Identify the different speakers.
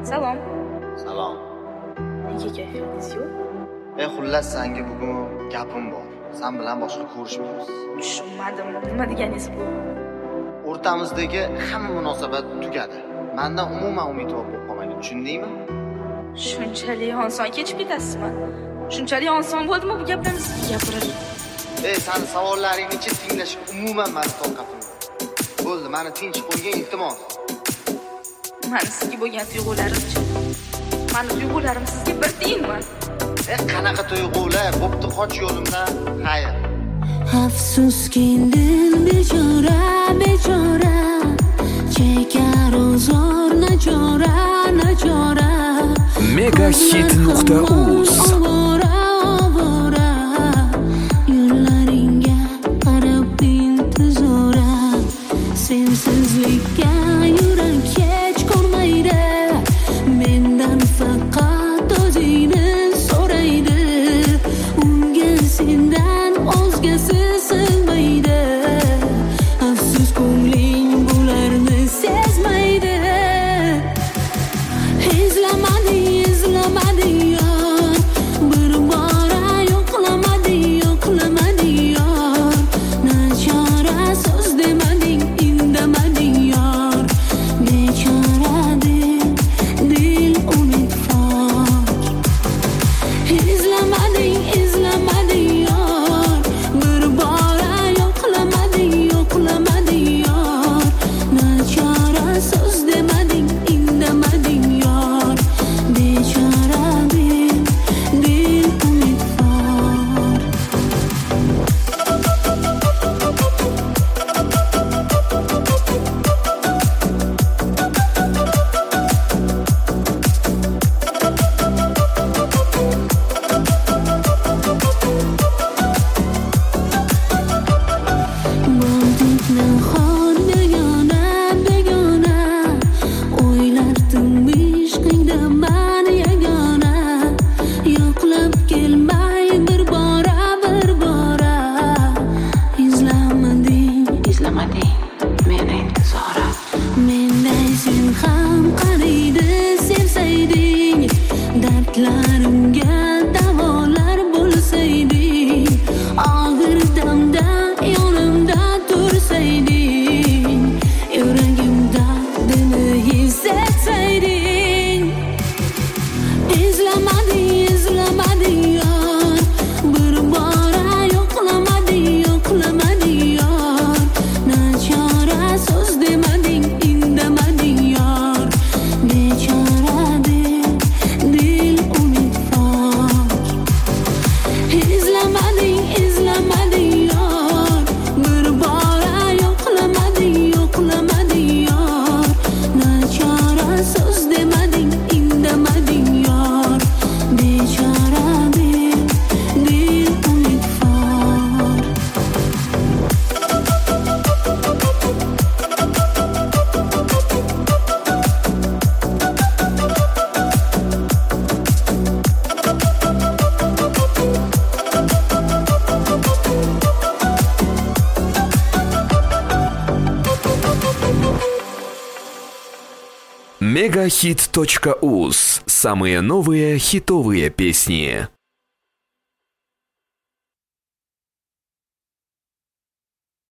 Speaker 1: Salom.
Speaker 2: Salom.
Speaker 1: Nega kayfiyatingiz yo'q?
Speaker 2: Xullas senga bugun gapim bor. Sen bilan boshqa ko'rishmaymiz.
Speaker 1: Tushunmadim. Nima deganingiz bu?
Speaker 2: O'rtamizdagi hamma munosabat tugadi. Mendan umuman umidvor bo'lib qolmaydi, tushundingmi?
Speaker 1: Shunchalik oson kechib ketasizmi? Shunchalik oson bo'ldimi bu gaplarni sizga gapirish?
Speaker 2: Seni savollaringni tinglashga umuman meni toqatim yo'q. Bo'ldi, meni tinch qo'ygan, iltimos.
Speaker 1: Meni sizga bo'lgan tuyg'ularim-chi? Meni tuyg'ularim sizga bir tiyinmi?
Speaker 2: Qanaqa tuyg'ular? Bo'pti, qoch yo'limdan. Xayr.
Speaker 3: Afsuski dil bechora, bechora, chekar uzor nachora, nachora.
Speaker 4: Megahit.uz
Speaker 3: Ovora, ovora, yo'llaringga qarab intizora. Sensizlikka yurak hech ko'rmaydi, mendan faqat o'zingni so'raydi. Unga sendan o'zgasi sig'maydi. Afsus ko'ngling bularni sezmaydi. Izlamading, izlamading yor, bir bora yo'qlamading, yo'qlamading yor. Nachora so'z demading, indamading yor. Bechora dil umidvor. Izlamading, izlamading yor, bir bora yo'qlamading, yo'qlamading yor. Nachora so'z demading, indamading yor. Bechora dil umidvor. Bo'ldik nahor begona, begona, o'ylardim ishqingda man yagona. Yo'qlab kelmay bir bora, bir bora. Izlamading, izlamading meni intizora. Menday sen ham qariydi sevsayding, dardlarimga davolar bo'lsayding, og'ir damda yonimda tursayding, yuragimda dini hissetsayding. Izlamading, izlamading yor, bir bora yo'qlamading, yo'qlamading yor. Nachora so'z demading, indamading yor. Bechora dil umidvor. Izlamading, izlamading yor, bir bora yo'qlamading, yo'qlamading yor. Nachora so'z demading, indamading yor. Bechora dil umidvor.
Speaker 4: Megahit.uz. Самые новые хитовые песни.